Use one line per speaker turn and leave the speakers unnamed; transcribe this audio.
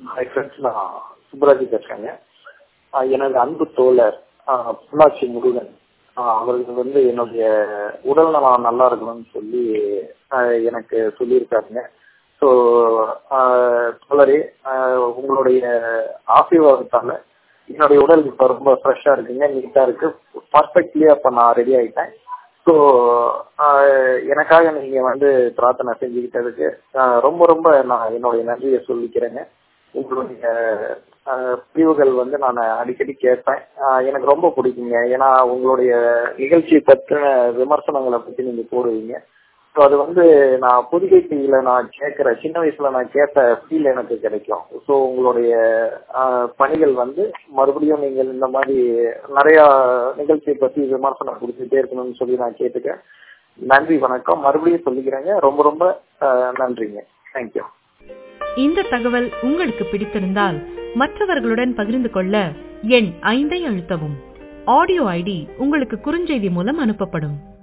Hi friends, நான் சுப்ராஜ் பேசுறேங்க. எனது அன்பு தோழர் பொள்ளாச்சி முருகன் அவர்கள் வந்து என்னுடைய உடல் நலம் நல்லா இருக்கணும்னு சொல்லி எனக்கு சொல்லியிருக்காருங்க. ஸோ தோழரே, உங்களுடைய ஆசீர்வாதத்தால என்னுடைய உடல் இப்போ ரொம்ப ஃப்ரெஷ்ஷாக இருக்குங்க, நீட்டாக இருக்கு, பர்ஃபெக்ட்லி அப்போ நான் ரெடி ஆகிட்டேன். ஸோ எனக்காக நீங்கள் வந்து பிரார்த்தனை செஞ்சுக்கிட்டதுக்கு ரொம்ப ரொம்ப நான் என்னுடைய நன்றியை சொல்லிக்கிறேங்க. உங்களுடைய பிரிவுகள் வந்து நான் அடிக்கடி கேட்பேன், எனக்கு ரொம்ப பிடிக்குங்க. ஏன்னா உங்களுடைய நிகழ்ச்சியை பற்றின விமர்சனங்களை பற்றி நீங்கள் போடுவீங்க. ஸோ அது வந்து நான் புதுகை டிவியில் நான் கேட்குற சின்ன வயசில் நான் கேட்ட ஃபீல் எனக்கு கிடைக்கும். ஸோ உங்களுடைய பணிகள் வந்து மறுபடியும் நீங்கள் இந்த மாதிரி நிறையா நிகழ்ச்சியை பற்றி விமர்சனம் கொடுத்துட்டே இருக்கணும்னு சொல்லி நான் கேட்டுக்கேன். நன்றி, வணக்கம். மறுபடியும் சொல்லிக்கிறேங்க, ரொம்ப ரொம்ப நன்றிங்க. தேங்க்யூ.
இந்த தகவல் உங்களுக்கு பிடித்திருந்தால் மற்றவர்களுடன் பகிர்ந்து கொள்ள எண் 5 அழுத்தவும். ஆடியோ ஐடி உங்களுக்கு குறுஞ்செய்தி மூலம் அனுப்பப்படும்.